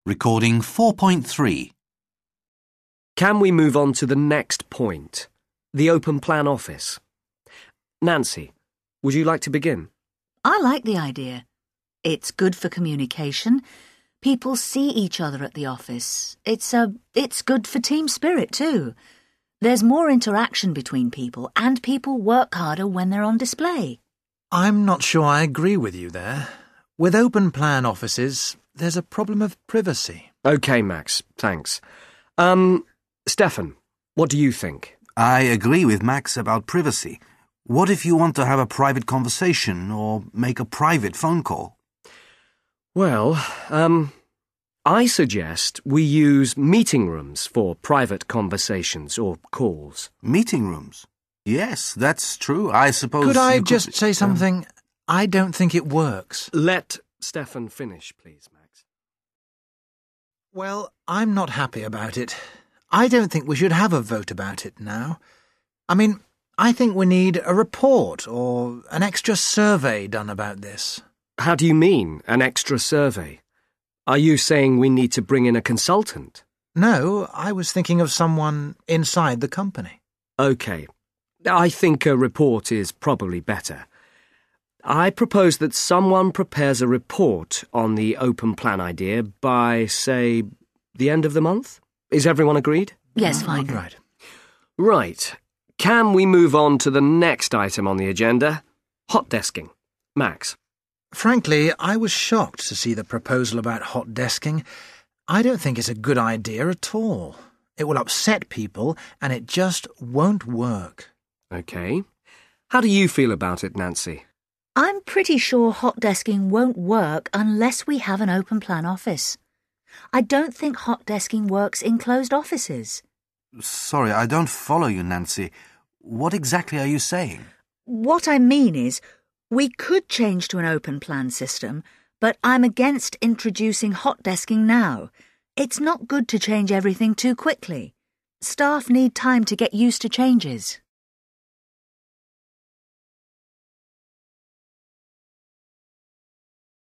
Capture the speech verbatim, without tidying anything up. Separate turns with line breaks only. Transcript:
Recording four point three.
Can we move on to the next point? The open plan office. Nancy, would you like to begin?
I like the idea. It's good for communication. People see each other at the office. It's a, it's good for team spirit too. There's more interaction between people and people work harder when they're on display.
I'm not sure I agree with you there. With open plan offices, there's a problem of privacy.
OK, Max, thanks. Um, Stefan, what do you think?
I agree with Max about privacy. What if you want to have a private conversation or make a private phone call?
Well, um, I suggest we use meeting rooms for private conversations or calls.
Meeting rooms? Yes, that's true. I suppose...
Could I
you
just
could...
say something? Um, I don't think it works.
Let Stefan finish, please, Max.
Well, I'm not happy about it. I don't think we should have a vote about it now. I mean, I think we need a report or an extra survey done about this.
How do you mean, an extra survey? Are you saying we need to bring in a consultant?
No, I was thinking of someone inside the company.
OK. I think a report is probably better. I propose that someone prepares a report on the open plan idea by, say, the end of the month. Is everyone agreed?
Yes, fine.
Right.
Right. Can we move on to the next item on the agenda? Hot desking. Max.
Frankly, I was shocked to see the proposal about hot desking. I don't think it's a good idea at all. It will upset people, and it just won't work.
OK. How do you feel about it, Nancy?
I'm pretty sure hot desking won't work unless we have an open plan office. I don't think hot desking works in closed offices.
Sorry, I don't follow you, Nancy. What exactly are you saying?
What I mean is, we could change to an open plan system, but I'm against introducing hot desking now. It's not good to change everything too quickly. Staff need time to get used to changes.